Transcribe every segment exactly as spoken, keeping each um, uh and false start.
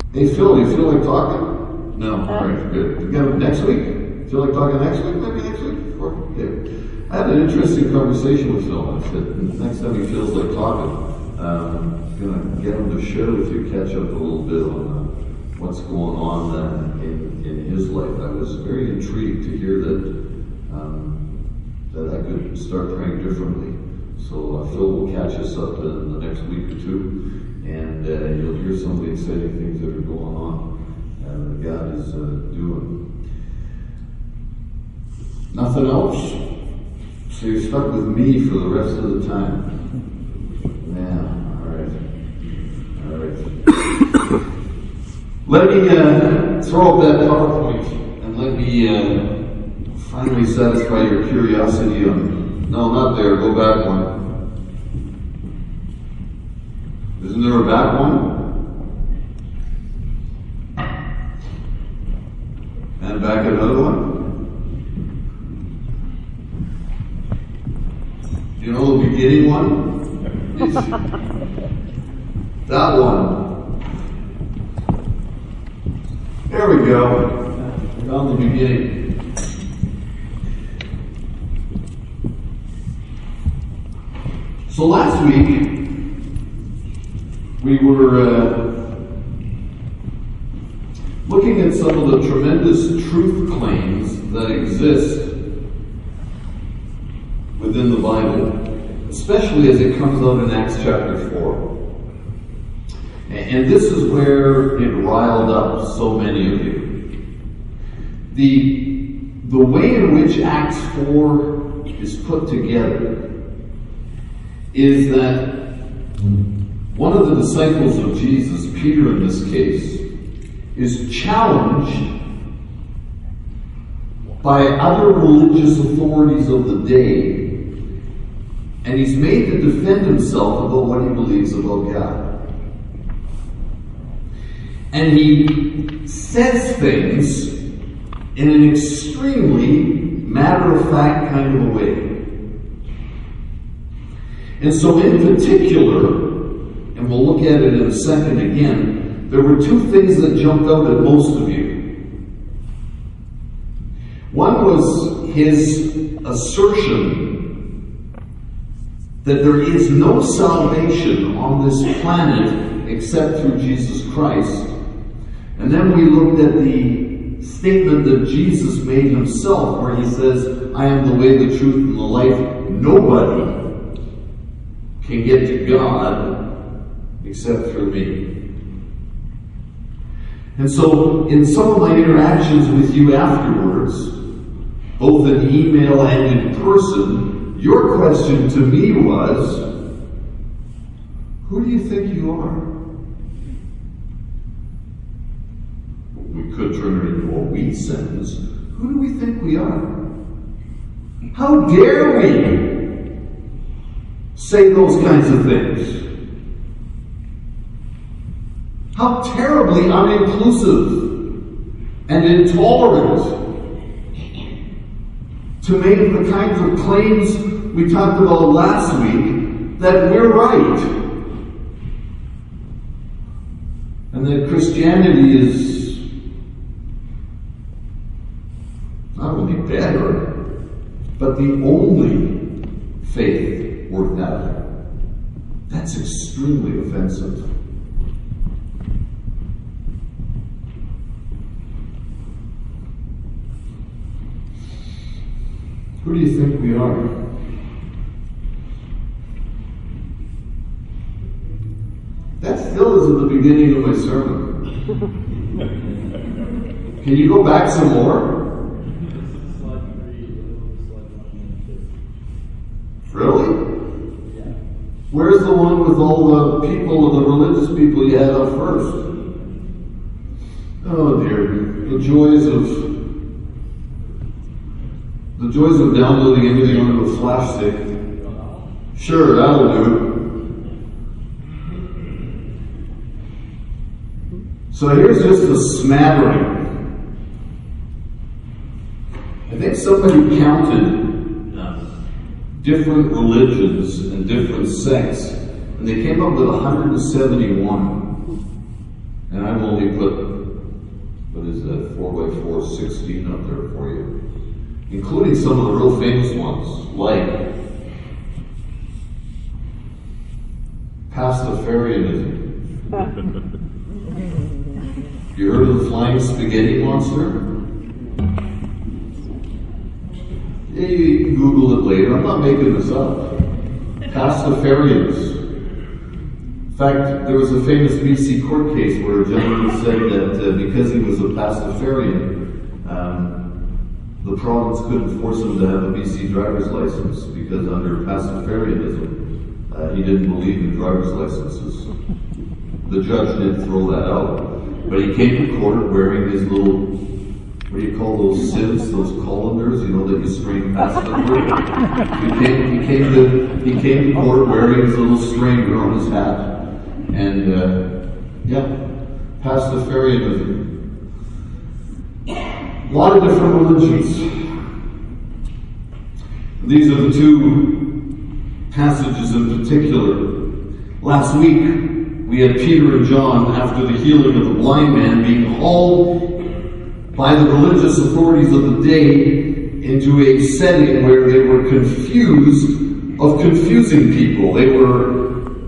Hey Phil, you feel like talking? No? Alright, good. You got it next week? Feel like talking next week? Maybe next week? Okay. I had an interesting conversation with Phil. I said, next time he feels like talking, um, I'm going to get him to share with you, catch up a little bit on uh, what's going on uh, in, in his life. I was very intrigued to hear that um, that I could start praying differently. So uh, Phil will catch us up in the next week or two, and uh, you'll hear some of the exciting things that are going on uh, that God is uh, doing. Nothing else? So you're stuck with me for the rest of the time. Yeah, all right. All right. Let me uh, throw up that PowerPoint and let me uh, finally satisfy your curiosity on, no, not there, go back one. Isn't there a back one? And back another one? You know the beginning one? It's that one. There we go. Found the beginning. So last week, we were uh, looking at some of the tremendous truth claims that exist within the Bible, especially as it comes out in Acts chapter four. And this is where it riled up so many of you. The, the way in which Acts four is put together is that one of the disciples of Jesus, Peter in this case, is challenged by other religious authorities of the day, and he's made to defend himself about what he believes about God. And he says things in an extremely matter-of-fact kind of a way. And so in particular, and we'll look at it in a second again, there were two things that jumped out at most of you. One was his assertion that there is no salvation on this planet except through Jesus Christ. And then we looked at the statement that Jesus made himself, where he says, I am the way, the truth, and the life. Nobody can get to God except through me. And so, in some of my interactions with you afterwards, both in email and in person, your question to me was, who do you think you are? We could turn it into a we sentence. Who do we think we are? How dare we say those kinds of things? How terribly uninclusive and intolerant to make the kinds of claims we talked about last week that we're right and that Christianity is not only better, but the only faith worth having. That's extremely offensive. Who do you think we are? That still isn't the beginning of my sermon. Can you go back some more? Really? Where's the one with all the people, the religious people you had up first? Oh dear, the joys of the joys of downloading everything onto a flash stick. Sure, that'll do it. So here's just a smattering. I think somebody counted different religions and different sects, and they came up with one hundred seventy-one. And I've only put, what is that, four by four, sixteen up there for you. Including some of the real famous ones, like Pastafarianism. You heard of the flying spaghetti monster? Yeah, you can Google it later. I'm not making this up. Pastafarians. In fact, there was a famous B C court case where a gentleman said that uh, because he was a Pastafarian, um, the province couldn't force him to have a B C driver's license because under Pastafarianism, uh, he didn't believe in driver's licenses. The judge did throw that out. But he came to court wearing his little, what do you call those sieves, those colanders, you know, that you string past them with? He came, he, came to, he came to court wearing his little stranger on his hat. And, uh, yeah, Pastafarianism. A lot of different religions. These are the two passages in particular. Last week, we had Peter and John, after the healing of the blind man, being hauled by the religious authorities of the day into a setting where they were confused of confusing people. They were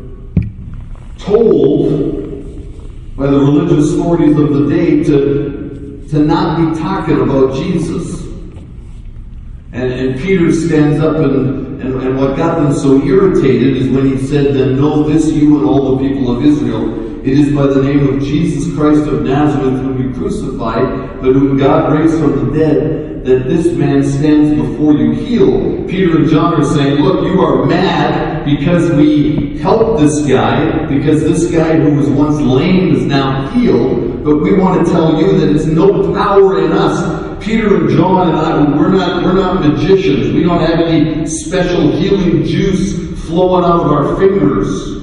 told by the religious authorities of the day to, to not be talking about Jesus. And, and Peter stands up and, and, and what got them so irritated is when he said, "Then know this, you and all the people of Israel, it is by the name of Jesus Christ of Nazareth, whom you crucified, but whom God raised from the dead, that this man stands before you healed." Peter and John are saying, look, you are mad because we helped this guy, because this guy who was once lame is now healed, but we want to tell you that it's no power in us. Peter and John and I, we're not, we're not magicians. We don't have any special healing juice flowing out of our fingers.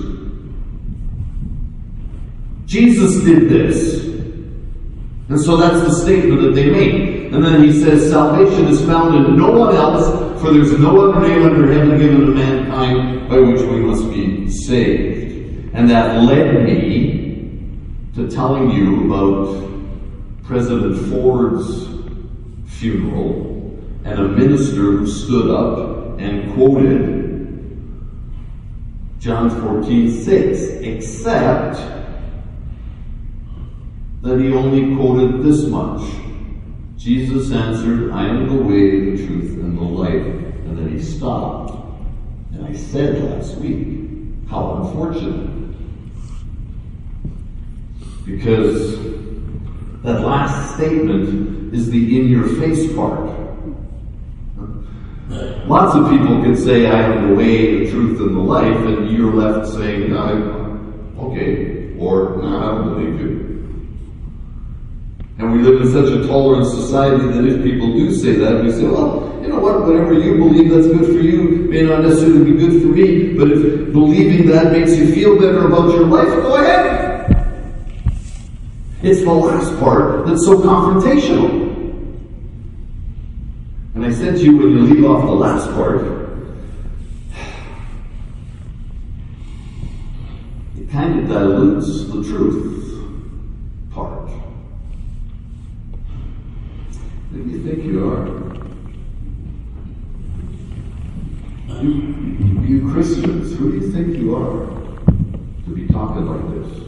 Jesus did this. And so that's the statement that they made. And then he says, salvation is found in no one else, for there's no other name under heaven given to mankind by which we must be saved. And that led me to telling you about President Ford's funeral and a minister who stood up and quoted John fourteen six, except that he only quoted this much. Jesus answered, I am the way, the truth, and the life. And then he stopped. And I said last week, how unfortunate. Because that last statement is the in-your-face part. Lots of people can say, I am the way, the truth, and the life, and you're left saying, no, okay, or no, I don't believe you. And we live in such a tolerant society that if people do say that, we say, well, you know what, whatever you believe that's good for you may not necessarily be good for me, but if believing that makes you feel better about your life, go ahead. It's the last part that's so confrontational. And I said to you, when you leave off the last part, it kind of dilutes the truth part. Who do you think you are? You, you Christians, who do you think you are to be talking like this?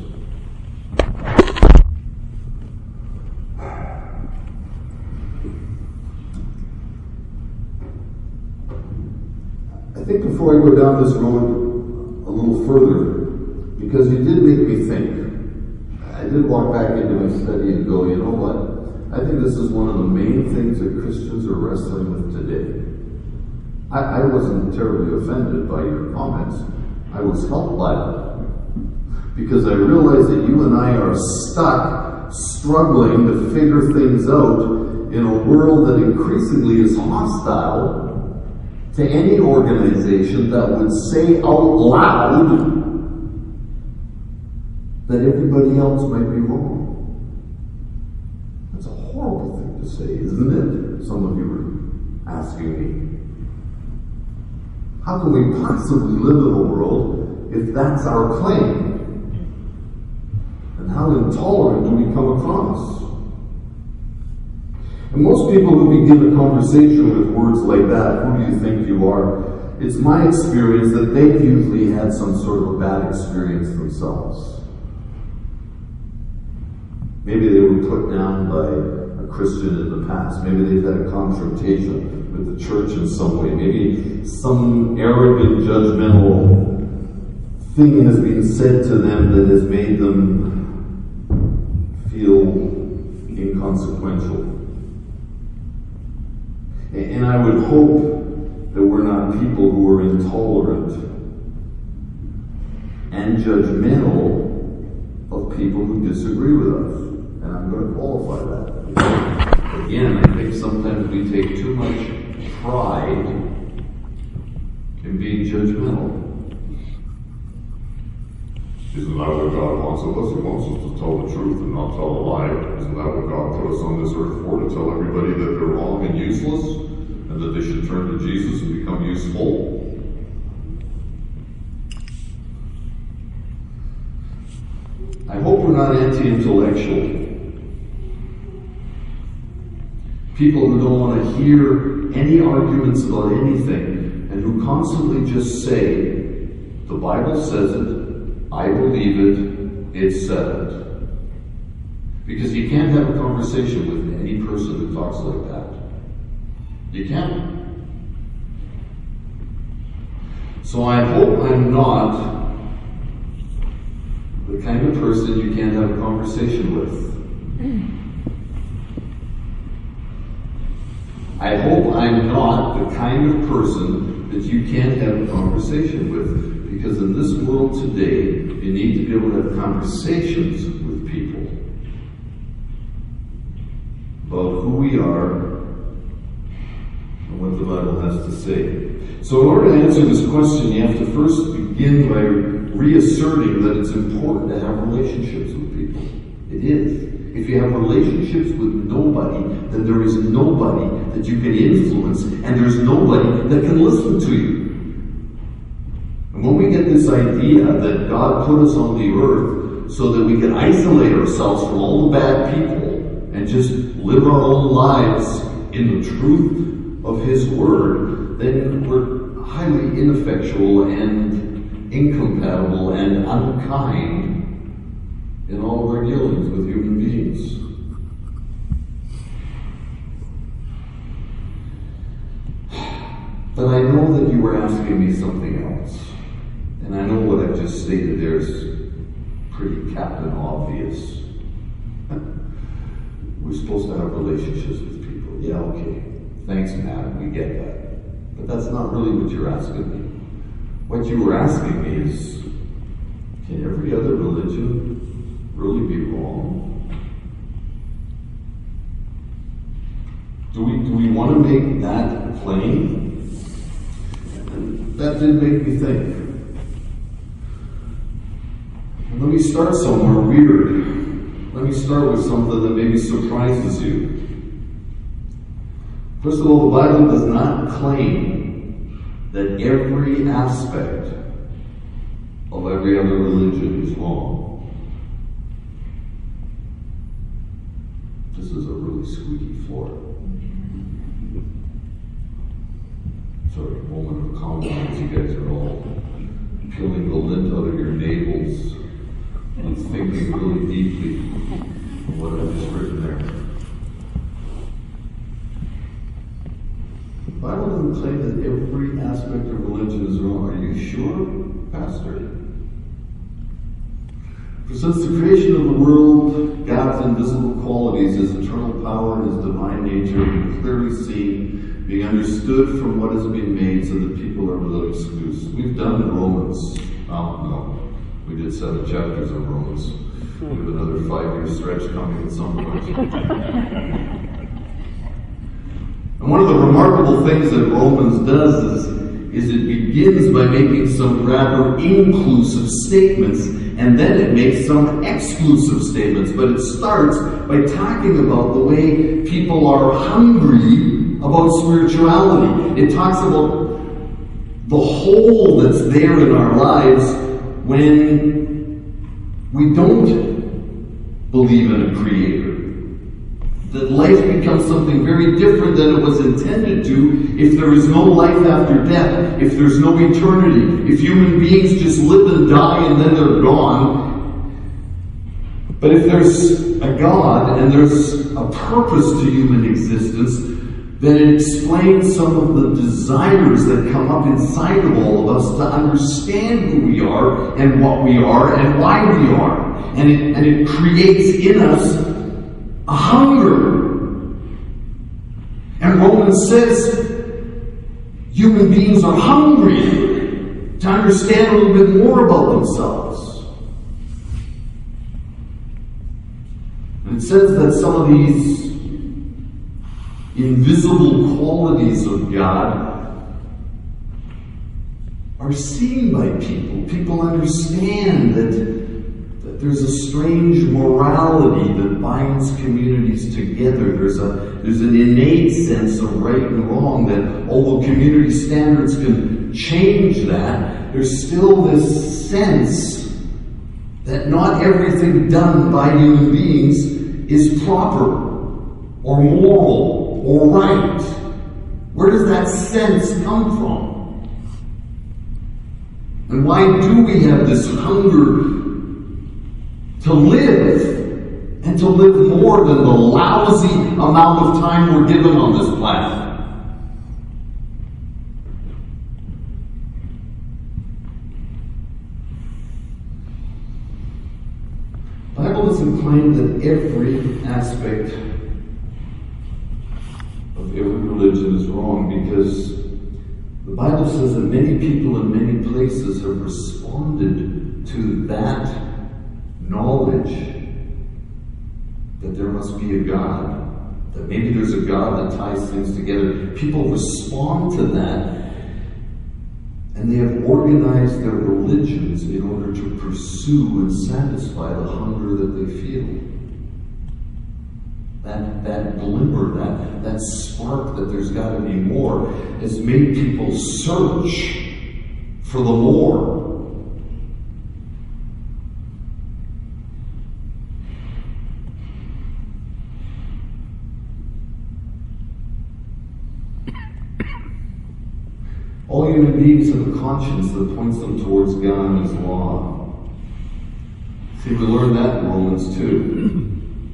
I think before I go down this road a little further, because you did make me think, I did walk back into my study and go, you know what? I think this is one of the main things that Christians are wrestling with today. I, I wasn't terribly offended by your comments. I was helped by them. Because I realize that you and I are stuck, struggling to figure things out in a world that increasingly is hostile to any organization that would say out loud that everybody else might be wrong. That's a horrible thing to say, isn't it? Some of you are asking me. How can we possibly live in a world if that's our claim? And how intolerant do we come across? And most people who begin a conversation with words like that, who do you think you are? It's my experience that they've usually had some sort of a bad experience themselves. Maybe they were put down by a Christian in the past. Maybe they've had a confrontation with the church in some way. Maybe some arrogant, judgmental thing has been said to them that has made them feel inconsequential. And I would hope that we're not people who are intolerant and judgmental of people who disagree with us. And I'm going to qualify that. Again, I think sometimes we take too much pride in being judgmental. Isn't that what God wants of us? He wants us to tell the truth and not tell a lie. Isn't that what God put us on this earth for? To tell everybody that they're wrong and useless, and that they should turn to Jesus and become useful? I hope we're not anti-intellectual. People who don't want to hear any arguments about anything, and who constantly just say, the Bible says it, I believe it, it's settled. Because you can't have a conversation with any person who talks like that. You can't. So I hope I'm not the kind of person you can't have a conversation with. I hope I'm not the kind of person that you can't have a conversation with. Because in this world today, you need to be able to have conversations with people about who we are and what the Bible has to say. So in order to answer this question, you have to first begin by reasserting that it's important to have relationships with people. It is. If you have relationships with nobody, then there is nobody that you can influence, and there's nobody that can listen to you. And when we get this idea that God put us on the earth so that we can isolate ourselves from all the bad people and just live our own lives in the truth of His Word, then we're highly ineffectual and incompatible and unkind in all of our dealings with human beings. But I know that you were asking me something else. And I know what I've just stated there is pretty captain obvious. We're supposed to have relationships with people. Yeah, okay. Thanks, Matt. We get that. But that's not really what you're asking me. What you were asking me is, can every other religion really be wrong? Do we, do we want to make that plain? And that did make me think. Let me start somewhere weird. Let me start with something that maybe surprises you. First of all, the Bible does not claim that every aspect of every other religion is wrong. This is a really squeaky floor. Sorry, a moment of confidence. You guys are all peeling the lint out of your navels and thinking really deeply of what I've just written there. The Bible doesn't claim that every aspect of religion is wrong. Are you sure, Pastor? For since the creation of the world, God's invisible qualities, His eternal power and His divine nature are clearly seen, being understood from what has been made, so that people are without excuse. We've done Romans. Oh, no. We did seven chapters of Romans. We have another five-year stretch coming at some point. And one of the remarkable things that Romans does is, is it begins by making some rather inclusive statements, and then it makes some exclusive statements. But it starts by talking about the way people are hungry about spirituality. It talks about the hole that's there in our lives when we don't believe in a creator. That life becomes something very different than it was intended to if there is no life after death, if there's no eternity, if human beings just live and die and then they're gone. But if there's a God and there's a purpose to human existence, then it explains some of the desires that come up inside of all of us to understand who we are and what we are and why we are. And it, and it creates in us a hunger. And Romans says human beings are hungry to understand a little bit more about themselves. And it says that some of these invisible qualities of God are seen by people. People understand that, that there's a strange morality that binds communities together. There's a there's an innate sense of right and wrong that although community standards can change that, there's still this sense that not everything done by human beings is proper or moral or right. Where does that sense come from? And why do we have this hunger to live and to live more than the lousy amount of time we're given on this planet? The Bible doesn't claim that every aspect of every religion is wrong, because the Bible says that many people in many places have responded to that knowledge that there must be a God, that maybe there's a God that ties things together. People respond to that, and they have organized their religions in order to pursue and satisfy the hunger that they feel. That, that glimmer, that, that spark that there's got to be more, has made people search for the more. All human beings have a conscience that points them towards God and His law. See, we learn that in Romans two.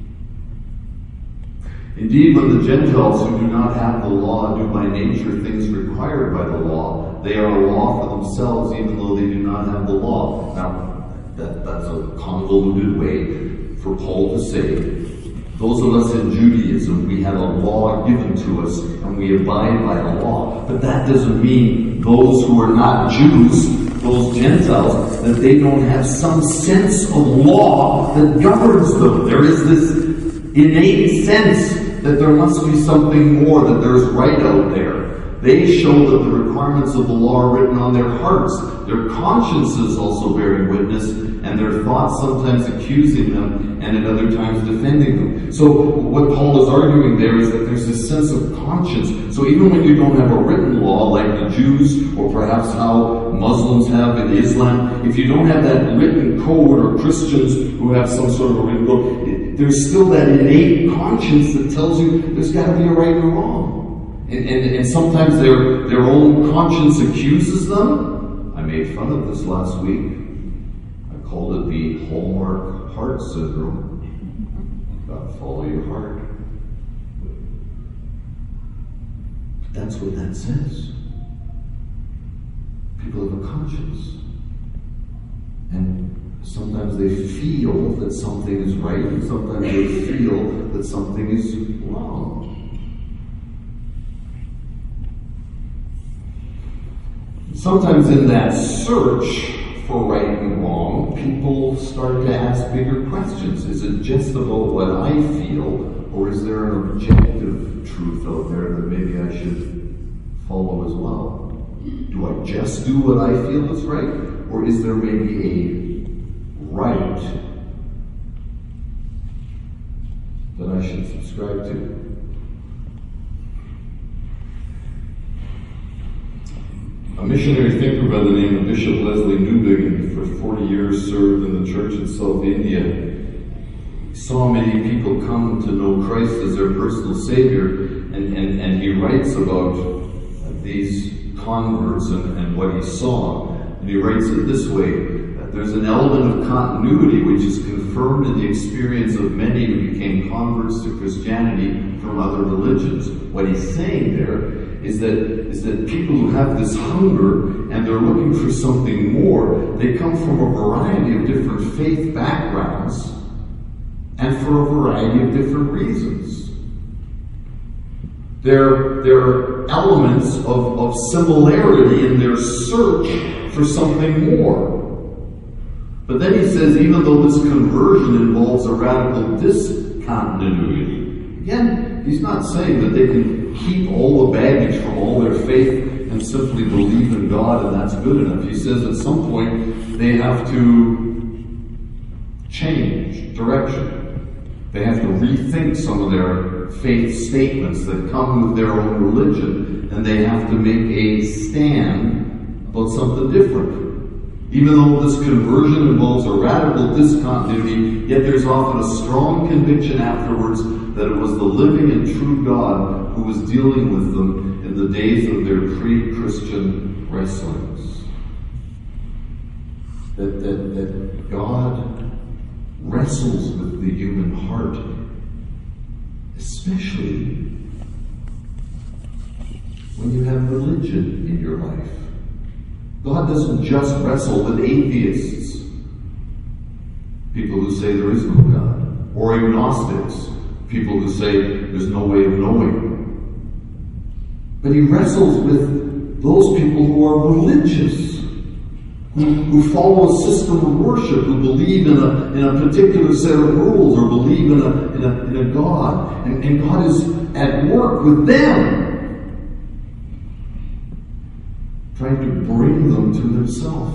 Indeed, when the Gentiles who do not have the law do by nature things required by the law, they are a law for themselves, even though they do not have the law. Now, that, that's a convoluted way for Paul to say, those of us in Judaism, we have a law given to us, and we abide by the law. But that doesn't mean those who are not Jews, those Gentiles, that they don't have some sense of law that governs them. There is this innate sense that there must be something more, that there's right out there. They show that the requirements of the law are written on their hearts, their consciences also bearing witness, and their thoughts sometimes accusing them and at other times defending them. So what Paul is arguing there is that there's this sense of conscience. So even when you don't have a written law like the Jews, or perhaps how Muslims have in Islam, if you don't have that written code, or Christians who have some sort of a written code, there's still that innate conscience that tells you there's got to be a right and a wrong. And, and, and sometimes their, their own conscience accuses them. I made fun of this last week. I called it the Hallmark heart syndrome. God, follow your heart. But that's what that says. People have a conscience. And sometimes they feel that something is right, and sometimes they feel that something is wrong. Sometimes in that search for right and wrong, people start to ask bigger questions. Is it just about what I feel, or is there an objective truth out there that maybe I should follow as well? Do I just do what I feel is right, or is there maybe a right that I should subscribe to? A missionary thinker by the name of Bishop Leslie Newbigin, for forty years served in the church in South India, saw many people come to know Christ as their personal Savior, and, and, and he writes about these converts and, and what he saw. And he writes it this way, that there's an element of continuity which is confirmed in the experience of many who became converts to Christianity from other religions. What he's saying there is that, is that people who have this hunger and they're looking for something more, they come from a variety of different faith backgrounds and for a variety of different reasons. There, there are elements of, of similarity in their search for something more. But then he says, even though this conversion involves a radical discontinuity, again, he's not saying that they can keep all the baggage from all their faith and simply believe in God and that's good enough. He says at some point they have to change direction. They have to rethink some of their faith statements that come with their own religion, and they have to make a stand about something different. Even though this conversion involves a radical discontinuity, yet there's often a strong conviction afterwards that it was the living and true God who was dealing with them in the days of their pre-Christian wrestlings. That, that, that God wrestles with the human heart, especially when you have religion in your life. God doesn't just wrestle with atheists, people who say there is no God, or agnostics, people who say there's no way of knowing. But he wrestles with those people who are religious, who, who follow a system of worship, who believe in a, in a particular set of rules, or believe in a, in a, in a God. And, and God is at work with them, trying to bring them to himself.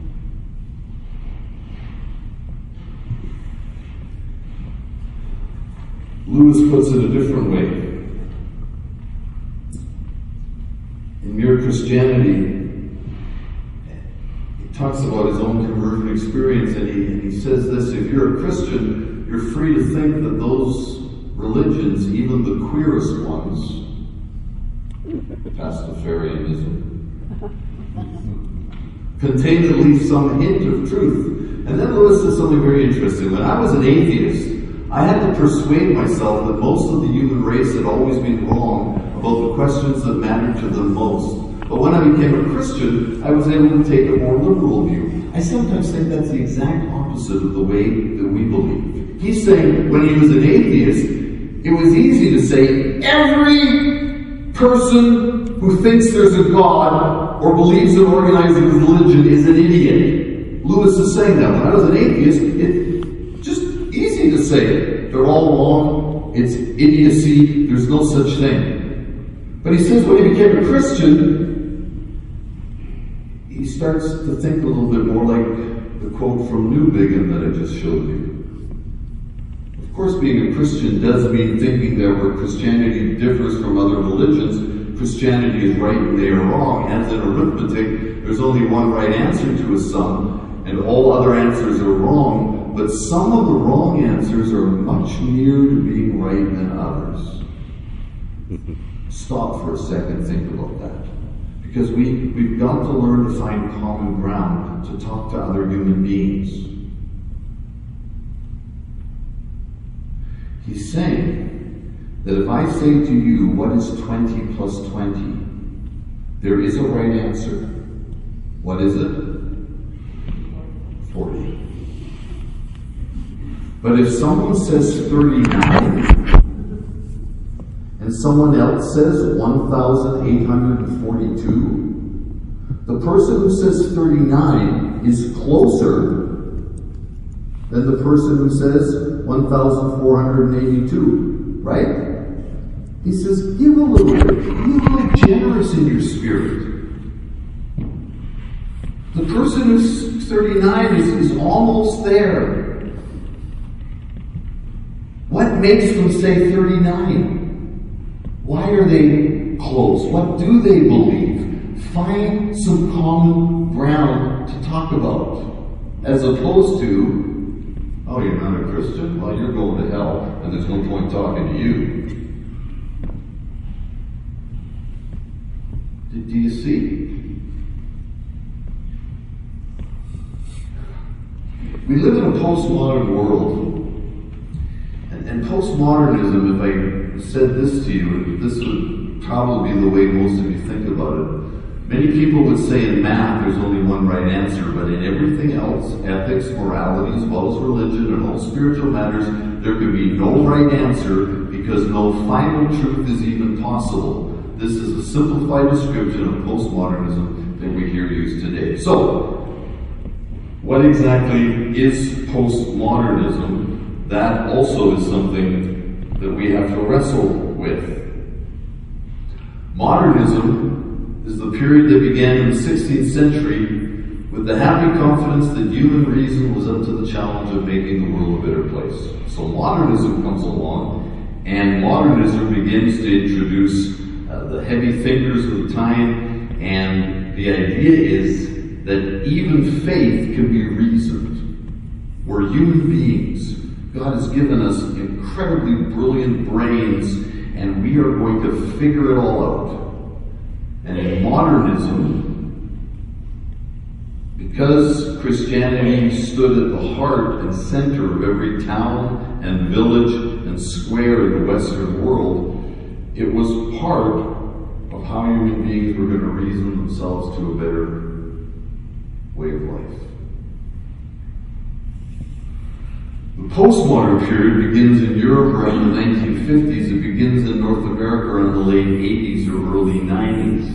Lewis puts it a different way. In Mere Christianity, he talks about his own conversion experience, and he, and he says this: if you're a Christian, you're free to think that those religions, even the queerest ones, Pastafarianism, contain at least some hint of truth. And then Lewis says something very interesting. When I was an atheist, I had to persuade myself that most of the human race had always been wrong about the questions that mattered to them most. But when I became a Christian, I was able to take a more liberal view. I sometimes think that's the exact opposite of the way that we believe. He's saying when he was an atheist, it was easy to say every person who thinks there's a God or believes in organized religion is an idiot. Lewis is saying that. When I was an atheist, it's just easy to say it. They're all wrong. It's idiocy. There's no such thing. But he says when he became a Christian, he starts to think a little bit more like the quote from Newbigin that I just showed you. Of course, being a Christian does mean thinking that where Christianity differs from other religions, Christianity is right and they are wrong. As in arithmetic, there's only one right answer to a sum, and all other answers are wrong, but some of the wrong answers are much nearer to being right than others. Stop for a second, think about that. Because we, we've got to learn to find common ground, to talk to other human beings. He's saying that if I say to you, what is twenty plus twenty? There is a right answer. What is it? forty. But if someone says thirty-nine, and someone else says one thousand eight hundred forty-two, the person who says thirty-nine is closer than the person who says one thousand four hundred eighty-two, right? He says, give a little bit, be a little generous in your spirit. The person who's thirty-nine is, is almost there. What makes them say thirty-nine? Why are they close? What do they believe? Find some common ground to talk about, as opposed to, Oh, you're not a Christian? Well, you're going to hell, and there's no point talking to you. Do, do you see? We live in a postmodern world. And, and postmodernism, if I said this to you, this would probably be the way most of you think about it. Many people would say in math there's only one right answer, but in everything else, ethics, morality, as well as religion and all spiritual matters, there can be no right answer because no final truth is even possible. This is a simplified description of postmodernism that we hear used today. So, what exactly is postmodernism? That also is something that we have to wrestle with. Modernism is the period that began in the sixteenth century with the happy confidence that human reason was up to the challenge of making the world a better place. So modernism comes along, and modernism begins to introduce uh, the heavy thinkers of the time, and the idea is that even faith can be reasoned. We're human beings. God has given us incredibly brilliant brains, and we are going to figure it all out. And in modernism, because Christianity stood at the heart and center of every town and village and square in the Western world, it was part of how human beings were going to reason themselves to a better way of life. The postmodern period begins in Europe around the nineteen fifties. It begins in North America around the late eighties or early nineties.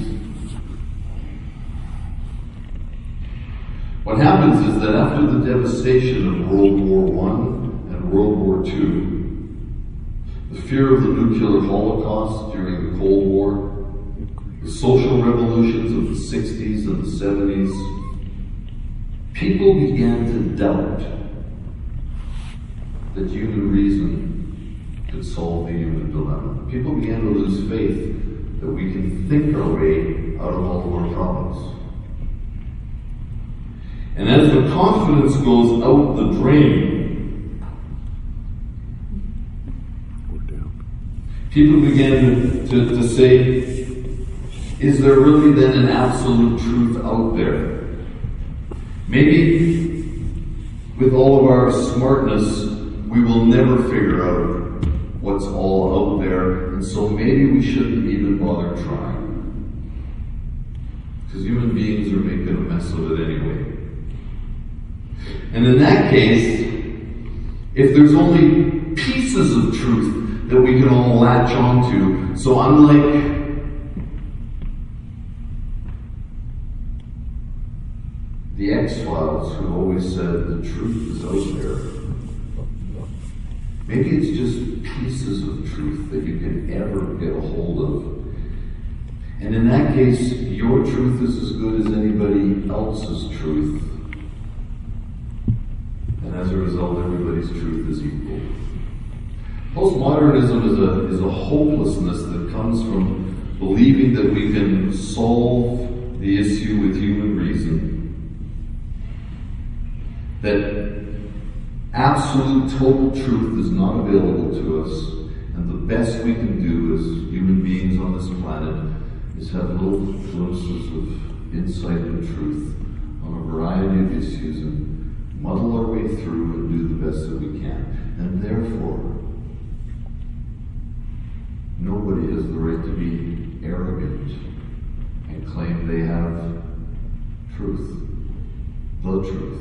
What happens is that after the devastation of World War One and World War Two, the fear of the nuclear holocaust during the Cold War, the social revolutions of the sixties and the seventies, people began to doubt that human reason could solve the human dilemma. People began to lose faith that we can think our way out of all of our problems. And as the confidence goes out the drain, people began to, to, to say, is there really then an absolute truth out there? Maybe with all of our smartness, we will never figure out what's all out there, and so maybe we shouldn't even bother trying. Because human beings are making a mess of it anyway. And in that case, if there's only pieces of truth that we can all latch onto, so unlike the X-Files who always said the truth is out there, maybe it's just pieces of truth that you can ever get a hold of. And in that case, your truth is as good as anybody else's truth. And as a result, everybody's truth is equal. Postmodernism is a, is a hopelessness that comes from believing that we can solve the issue with human reason. That absolute total truth is not available to us, and the best we can do as human beings on this planet is have little glimpses of insight and truth on a variety of issues and muddle our way through and do the best that we can. And therefore, nobody has the right to be arrogant and claim they have truth, the truth.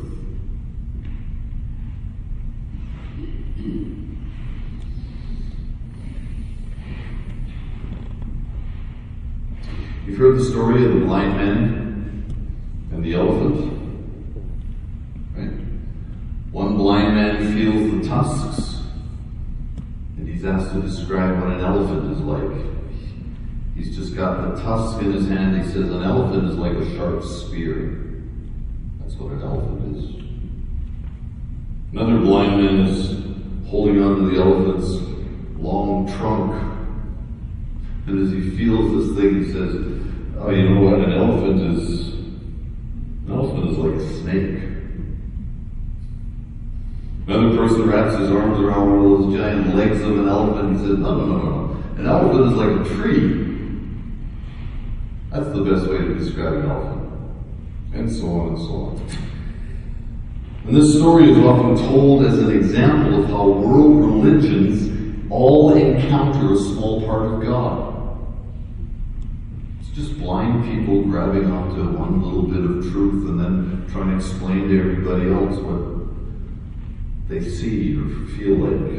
You've heard the story of the blind man and the elephant, right? One blind man feels the tusks, and he's asked to describe what an elephant is like. He's just got the tusk in his hand. He says an elephant is like a sharp spear. That's what an elephant is. Another blind man is holding on to the elephant's long trunk. And as he feels this thing, he says, oh, you know what, an elephant is, an elephant is like a snake. Another person wraps his arms around one of those giant legs of an elephant and says, no, no, no, no. An elephant is like a tree. That's the best way to describe an elephant. And so on and so on. And this story is often told as an example of how world religions all encounter a small part of God. It's just blind people grabbing onto one little bit of truth and then trying to explain to everybody else what they see or feel like.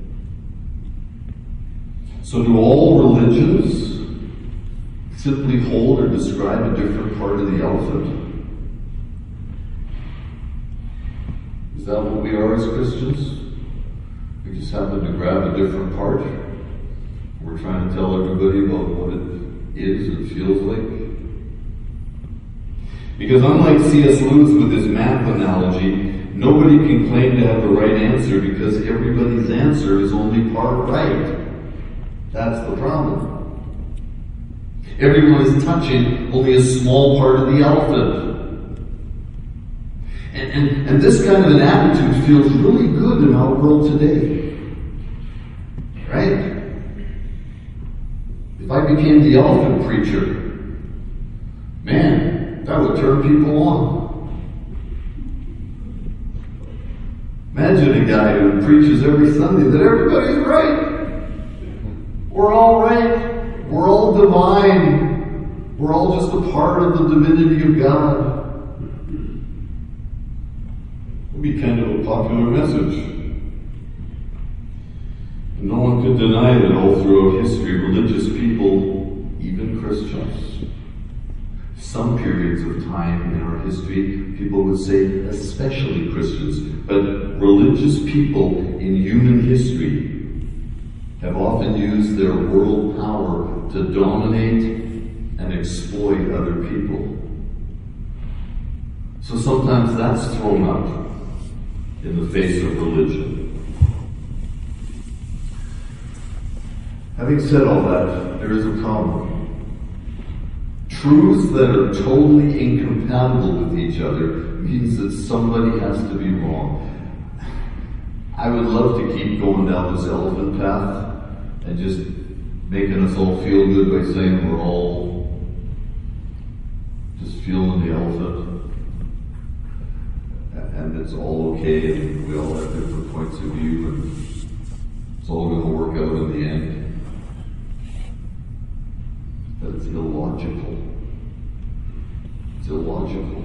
So do all religions simply hold or describe a different part of the elephant? Is that what we are as Christians? We just happen to grab a different part. We're trying to tell everybody about what it is and feels like. Because unlike C S Lewis with his map analogy, nobody can claim to have the right answer because everybody's answer is only part right. That's the problem. Everyone is touching only a small part of the elephant. And, and, and this kind of an attitude feels really good in our world today. Right? If I became the elephant preacher, man, that would turn people on. Imagine a guy who preaches every Sunday that everybody's right. We're all right. We're all divine. We're all just a part of the divinity of God. It would be kind of a popular message. And no one could deny that all throughout history, religious people, even Christians, some periods of time in our history, people would say, especially Christians, but religious people in human history have often used their world power to dominate and exploit other people. So sometimes that's thrown up in the face of religion. Having said all that, there is a problem. Truths that are totally incompatible with each other means that somebody has to be wrong. I would love to keep going down this elephant path and just making us all feel good by saying we're all just feeling the elephant and it's all okay and we all have different points of view and it's all going to work out in the end. But it's illogical. It's illogical.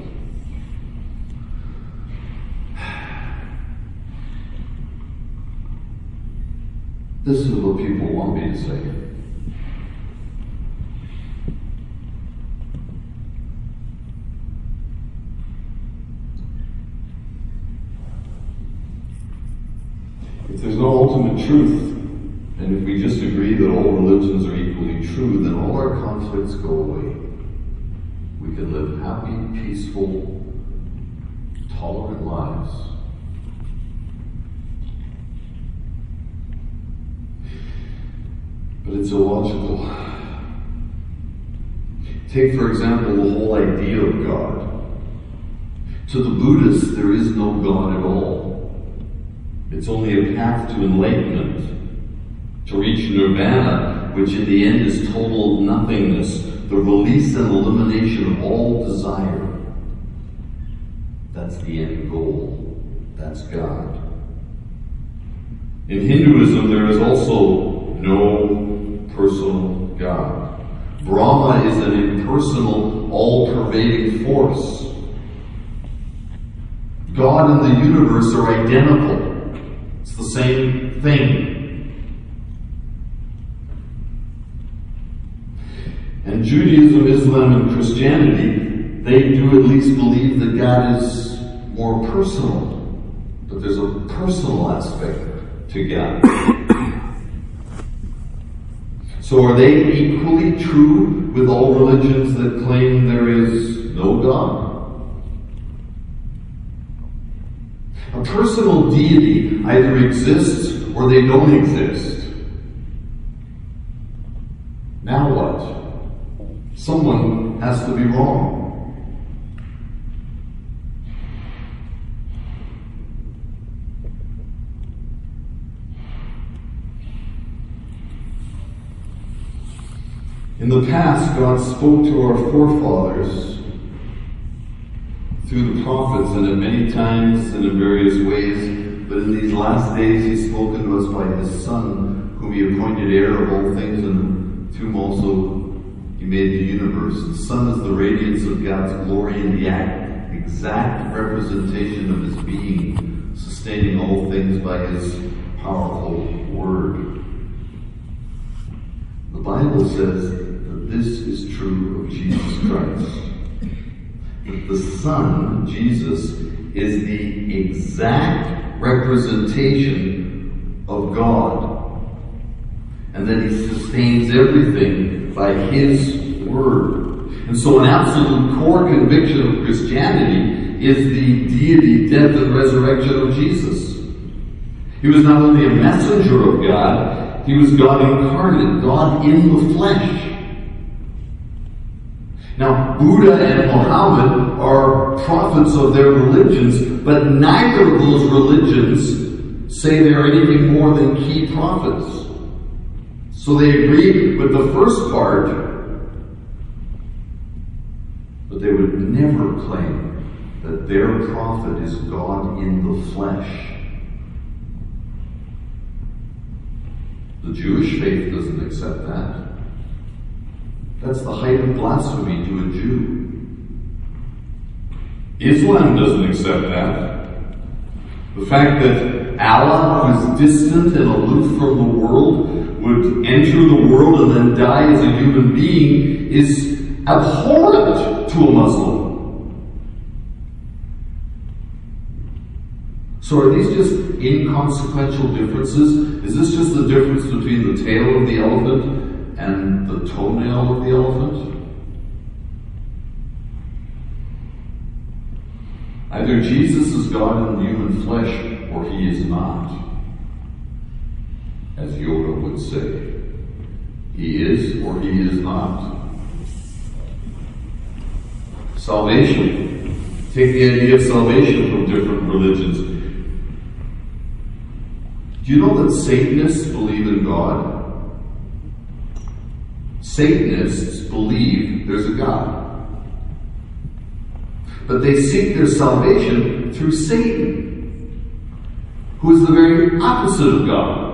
This is what people want me to say. If there's no ultimate truth, and if we just agree that all religions are equally true, then all our conflicts go away. We can live happy, peaceful, tolerant lives. But it's illogical. Take, for example, the whole idea of God. To the Buddhists, there is no God at all. It's only a path to enlightenment, to reach nirvana, which in the end is total nothingness, the release and elimination of all desire. That's the end goal. That's God. In Hinduism, there is also no personal God. Brahma is an impersonal, all-pervading force. God and the universe are identical. It's the same thing. And Judaism, Islam, and Christianity, they do at least believe that God is more personal. But there's a personal aspect to God. So are they equally true with all religions that claim there is no God? A personal deity either exists or they don't exist. Now what? Someone has to be wrong. In the past, God spoke to our forefathers through the prophets, and at many times and in various ways, but in these last days He's spoken to us by His Son, whom He appointed heir of all things, and to whom also He made the universe. The Son is the radiance of God's glory and the act, exact representation of His being, sustaining all things by His powerful Word. The Bible says that this is true of Jesus Christ. That the Son, Jesus, is the exact representation of God. And that He sustains everything by His Word. And so an absolute core conviction of Christianity is the deity, death, and resurrection of Jesus. He was not only a messenger of God, He was God incarnate, God in the flesh. Now, Buddha and Muhammad are prophets of their religions, but neither of those religions say they are anything more than key prophets. So they agree with the first part, but they would never claim that their prophet is God in the flesh. The Jewish faith doesn't accept that. That's the height of blasphemy to a Jew. Islam doesn't accept that. The fact that Allah, who is distant and aloof from the world, would enter the world and then die as a human being is abhorrent to a Muslim. So are these just inconsequential differences? Is this just the difference between the tail of the elephant and the toenail of the elephant? Either Jesus is God in the human flesh or He is not. As Yoda would say. He is or He is not. Salvation. Take the idea of salvation from different religions. Do you know that Satanists believe in God? Satanists believe there's a God. But they seek their salvation through Satan, who is the very opposite of God.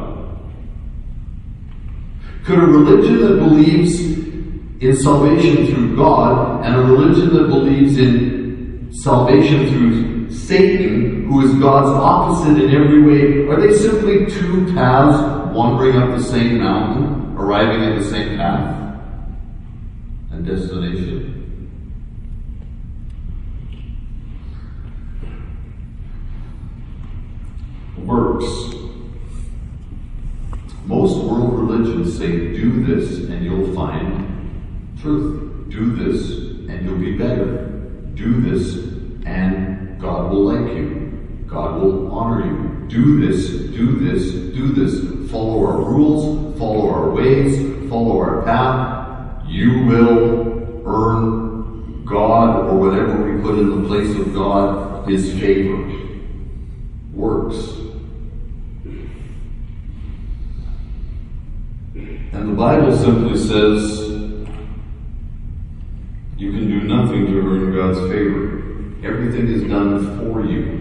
Could a religion that believes in salvation through God and a religion that believes in salvation through Satan, who is God's opposite in every way, are they simply two paths wandering up the same mountain, arriving at the same path and destination? Works. Most world religions say, do this and you'll find truth. Do this and you'll be better. Do this and God will like you. God will honor you. Do this, do this, do this. Follow our rules, follow our ways, follow our path. You will earn God, or whatever we put in the place of God, His favor. Works. And the Bible simply says you can do nothing to earn God's favor. Everything is done for you.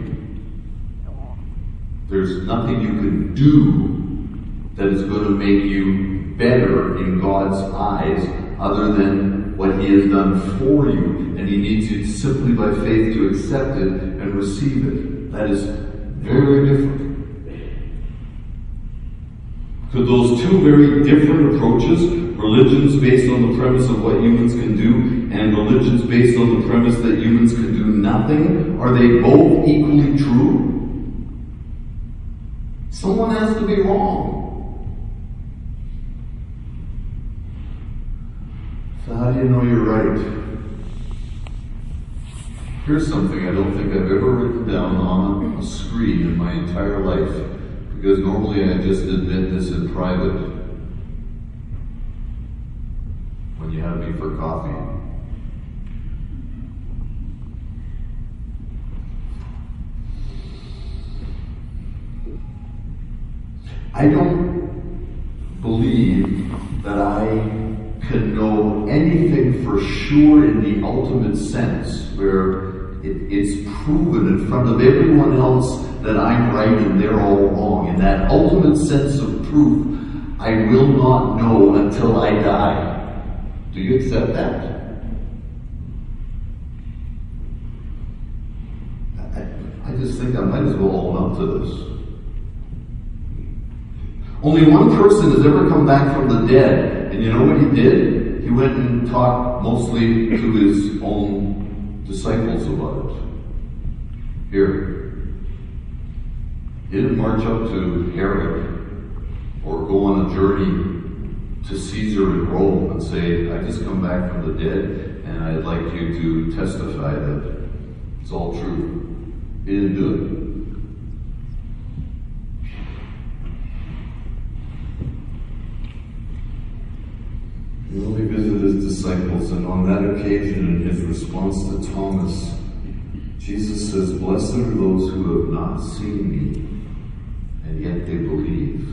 There's nothing you can do that is going to make you better in God's eyes other than what He has done for you. And He needs you simply by faith to accept it and receive it. That is very different. Could those two very different approaches, religions based on the premise of what humans can do and religions based on the premise that humans can do nothing, are they both equally true? Someone has to be wrong. So how do you know you're right? Here's something I don't think I've ever written down on a screen in my entire life. Because normally I just admit this in private when you have me for coffee. I don't believe that I can know anything for sure in the ultimate sense, where it, it's proven in front of everyone else that I'm right and they're all wrong. In that ultimate sense of proof, I will not know until I die. Do you accept that? I, I just think I might as well own up to this. Only one person has ever come back from the dead, and you know what he did? He went and talked mostly to his own disciples about it. Here. He didn't march up to Herod or go on a journey to Caesar in Rome and say, I just come back from the dead and I'd like you to testify that it's all true. He didn't do it. He only visited his disciples, and on that occasion, in his response to Thomas, Jesus says, blessed are those who have not seen me, and yet they believe.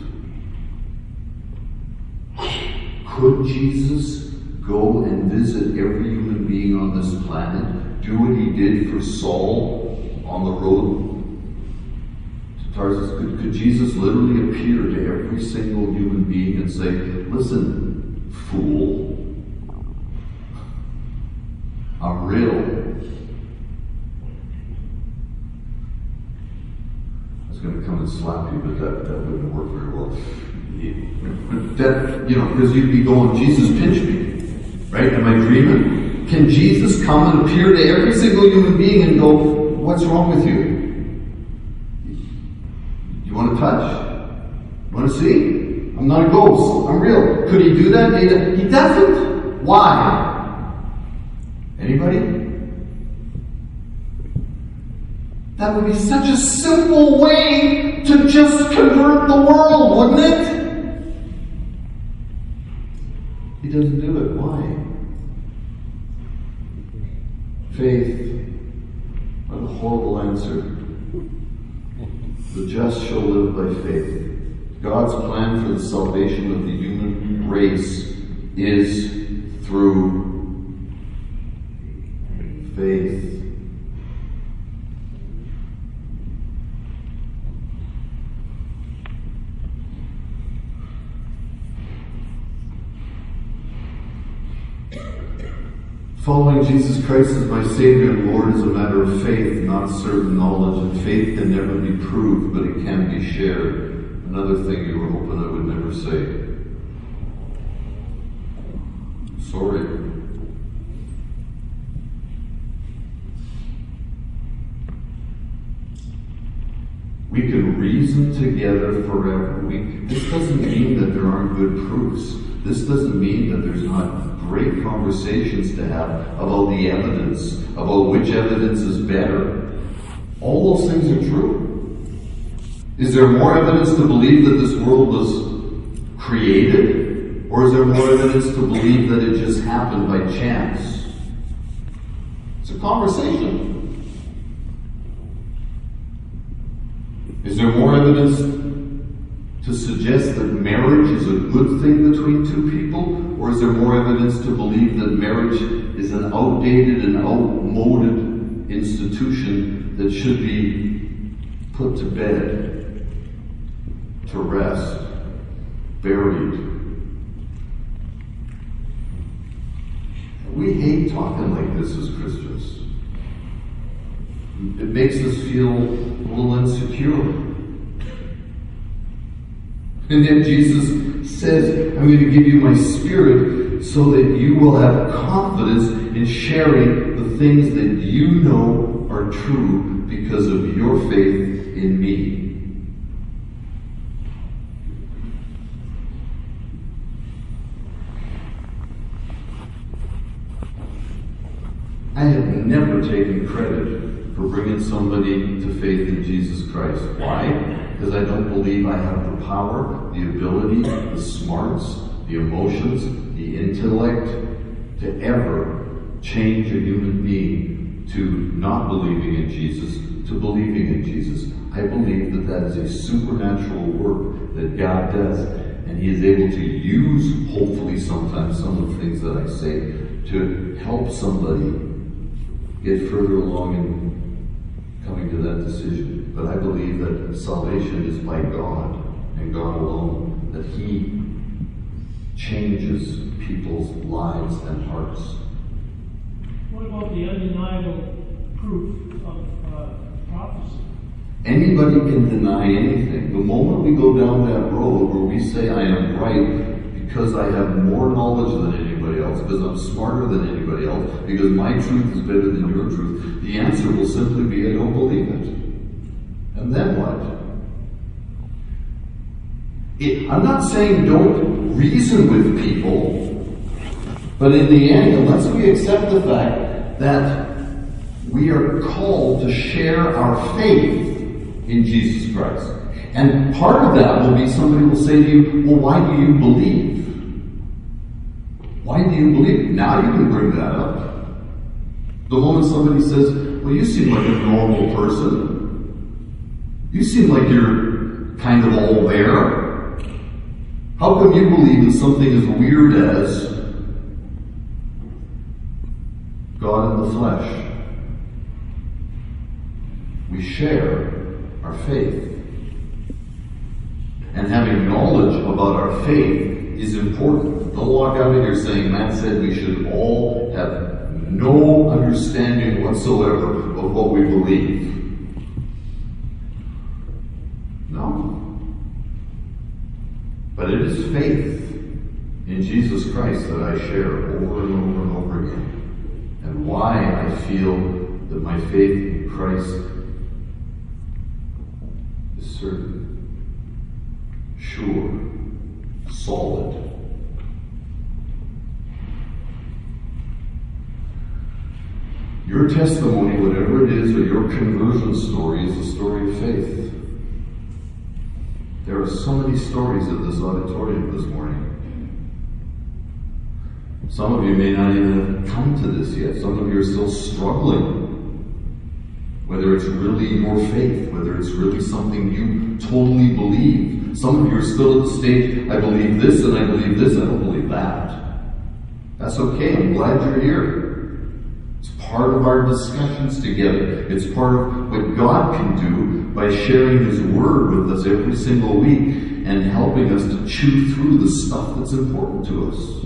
Could Jesus go and visit every human being on this planet, do what he did for Saul on the road to Tarsus? Could, could Jesus literally appear to every single human being and say, listen, fool, I'm real. I was going to come and slap you, but that, that wouldn't work very well. That, you know, because you'd be going, Jesus, pinch me. Right? Am I dreaming? Can Jesus come and appear to every single human being and go, what's wrong with you? You want to touch? You want to see? I'm not a ghost. I'm real. Could he do that? He, he doesn't. Why? Anybody? That would be such a simple way to just convert the world, wouldn't it? He doesn't do it. Why? Faith. What a horrible answer. The just shall live by faith. God's plan for the salvation of the human race is through faith. Following Jesus Christ as my Savior and Lord is a matter of faith, not certain knowledge, and faith can never be proved, but it can be shared. Another thing you were hoping I would never say. Sorry. We can reason together forever. We, this doesn't mean that there aren't good proofs. This doesn't mean that there's not great conversations to have about the evidence, about which evidence is better. All those things are true. Is there more evidence to believe that this world was created? Or is there more evidence to believe that it just happened by chance? It's a conversation. Is there more evidence to suggest that marriage is a good thing between two people? Or is there more evidence to believe that marriage is an outdated and outmoded institution that should be put to bed? To rest, buried. We hate talking like this as Christians. It makes us feel a little insecure. And then Jesus says, I'm going to give you my Spirit so that you will have confidence in sharing the things that you know are true because of your faith in me. I have never taken credit for bringing somebody to faith in Jesus Christ. Why? Because I don't believe I have the power, the ability, the smarts, the emotions, the intellect to ever change a human being to not believing in Jesus, to believing in Jesus. I believe that that is a supernatural work that God does. And He He is able to use, hopefully sometimes, some of the things that I say to help somebody get further along in coming to that decision. But I believe that salvation is by God and God alone, that He changes people's lives and hearts. What about the undeniable proof of uh, prophecy? Anybody can deny anything. The moment we go down that road where we say I am right because I have more knowledge than anybody else, because I'm smarter than anybody else, because my truth is better than your truth, the answer will simply be I don't believe it. And then what? It, I'm not saying don't reason with people, but in the end, unless we accept the fact that we are called to share our faith in Jesus Christ. And part of that will be somebody will say to you, well, why do you believe? Why do you believe? Now you can bring that up. The moment somebody says, well, you seem like a normal person. You seem like you're kind of all there. How come you believe in something as weird as God in the flesh? We share our faith. And having knowledge about our faith is important. Don't walk out of here saying, Matt said we should all have no understanding whatsoever of what we believe. No. But it is faith in Jesus Christ that I share over and over and over again. And why I feel that my faith in Christ is certain, sure, solid. Your testimony, whatever it is, or your conversion story, is a story of faith. There are so many stories at this auditorium this morning. Some of you may not even have come to this yet. Some of you are still struggling. Whether it's really your faith, whether it's really something you totally believe. Some of you are still at the stage, I believe this and I believe this, I don't believe that. That's okay, I'm glad you're here. It's part of our discussions together. It's part of what God can do by sharing His Word with us every single week and helping us to chew through the stuff that's important to us.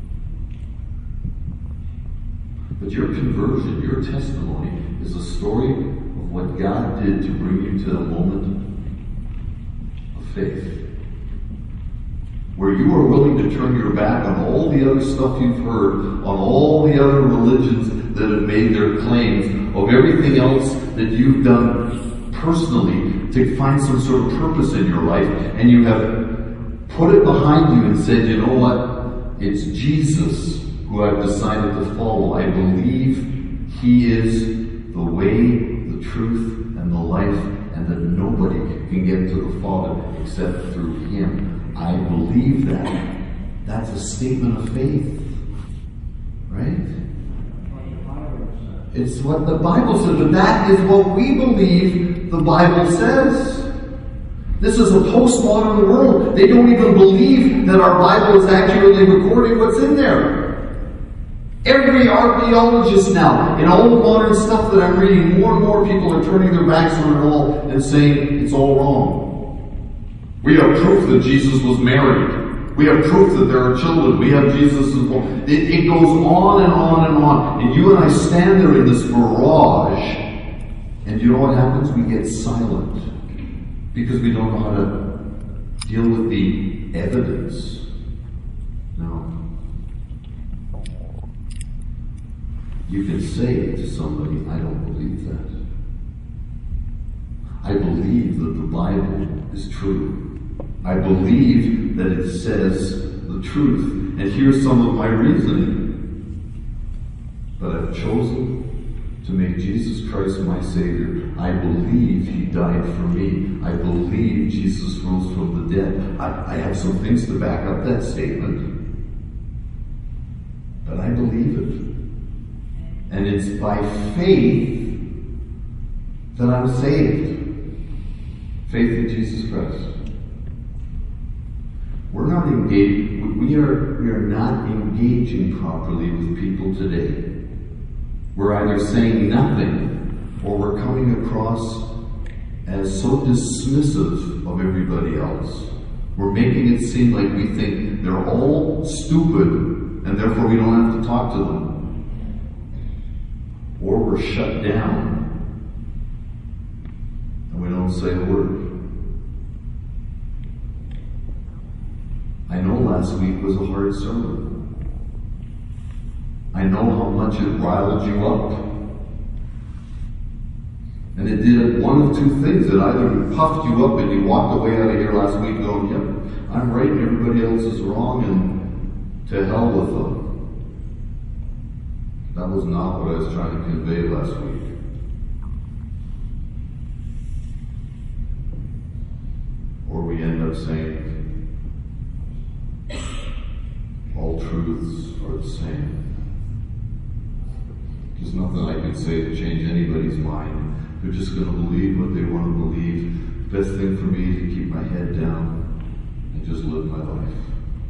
But your conversion, your testimony, is a story of what God did to bring you to a moment of faith. Where you are willing to turn your back on all the other stuff you've heard, on all the other religions that have made their claims, of everything else that you've done personally to find some sort of purpose in your life, and you have put it behind you and said, you know what? It's Jesus who I've decided to follow. I believe He is the way, the truth, and the life, and that nobody can get to the Father except through Him. I believe that. That's a statement of faith. Right? It's what the Bible says, but that is what we believe the Bible says. This is a postmodern world. They don't even believe that our Bible is accurately recording what's in there. Every archaeologist now, in all the modern stuff that I'm reading, more and more people are turning their backs on it all and saying it's all wrong. We have proof that Jesus was married. We have proof that there are children. We have Jesus' it, it goes on and on and on. And you and I stand there in this barrage, and you know what happens? We get silent. Because we don't know how to deal with the evidence. No. You can say to somebody, I don't believe that. I believe that the Bible is true. I believe that it says the truth. And here's some of my reasoning. But I've chosen to make Jesus Christ my Savior. I believe He died for me. I believe Jesus rose from the dead. I, I have some things to back up that statement. But I believe it. And it's by faith that I'm saved. Faith in Jesus Christ. We're not engaged, we are, we are not engaging properly with people today. We're either saying nothing, or we're coming across as so dismissive of everybody else. We're making it seem like we think they're all stupid, and therefore we don't have to talk to them. Or we're shut down, and we don't say a word. I know last week was a hard sermon. I know how much it riled you up. And it did one of two things. It either puffed you up and you walked away out of here last week going, yep, I'm right and everybody else is wrong, and to hell with them. That was not what I was trying to convey last week. Or we end up saying, all truths are the same. There's nothing I can say to change anybody's mind. They're just going to believe what they want to believe. The best thing for me is to keep my head down and just live my life.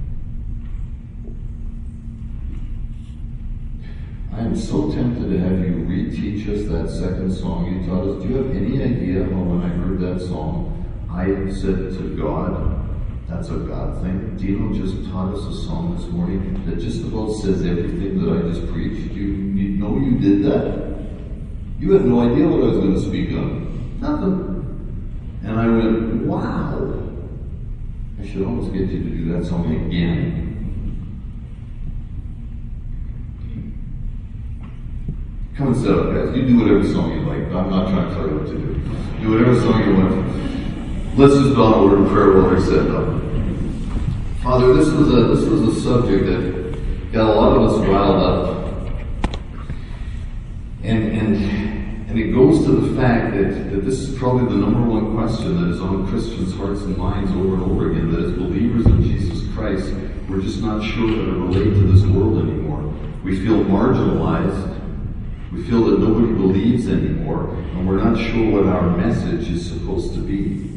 I am so tempted to have you reteach us that second song you taught us. Do you have any idea how when I heard that song, I said to God, that's a God thing? Dino just taught us a song this morning that just about says everything that I just preached. You, you know you did that? You had no idea what I was going to speak on. Nothing. And I went, wow. I should almost get you to do that song again. Come and set up, guys. You do whatever song you like. I'm not trying to tell you what to do. Do whatever song you want. Let's just bow a word of prayer while they're set up. Father, this was a this was a subject that got a lot of us riled up. And and and it goes to the fact that, that this is probably the number one question that is on Christians' hearts and minds over and over again, that as believers in Jesus Christ, we're just not sure how to relate to this world anymore. We feel marginalized. We feel that nobody believes anymore, and we're not sure what our message is supposed to be.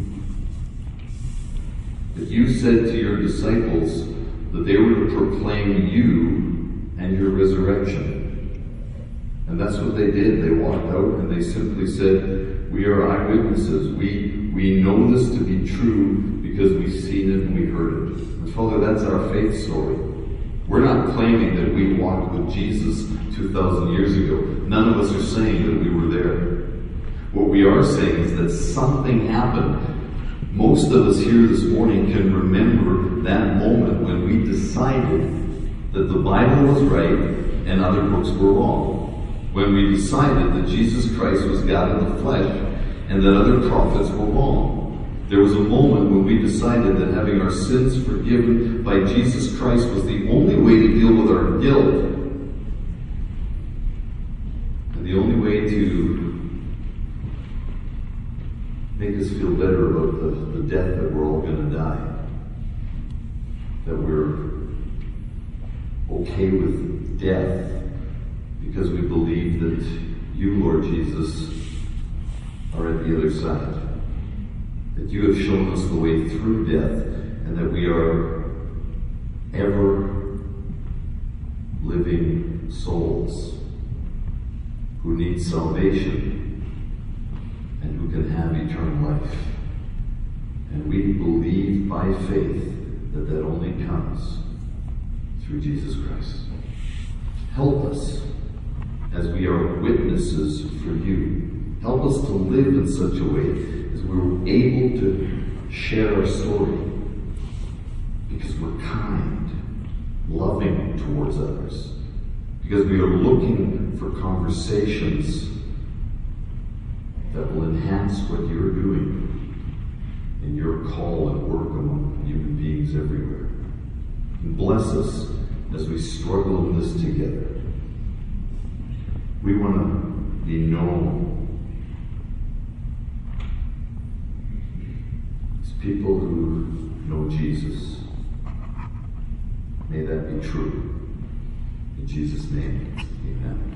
That you said to your disciples that they were to proclaim you and your resurrection. And that's what they did. They walked out and they simply said, we are eyewitnesses. We, we know this to be true because we've seen it and we heard it. And Father, that's our faith story. We're not claiming that we walked with Jesus two thousand years ago. None of us are saying that we were there. What we are saying is that something happened. Most of us here this morning can remember that moment when we decided that the Bible was right and other books were wrong. When we decided that Jesus Christ was God in the flesh and that other prophets were wrong. There was a moment when we decided that having our sins forgiven by Jesus Christ was the only way to deal with our guilt. And the only way to make us feel better about the, the death that we're all going to die. That we're okay with death because we believe that you, Lord Jesus, are at the other side. That you have shown us the way through death, and that we are ever living souls who need salvation and who can have eternal life. And we believe by faith that that only comes through Jesus Christ. Help us as we are witnesses for you. Help us to live in such a way as we're able to share our story because we're kind, loving towards others, because we are looking for conversations that will enhance what you're doing in your call and work among human beings everywhere. And bless us as we struggle in this together. We want to be known as people who know Jesus. May that be true. In Jesus' name, amen.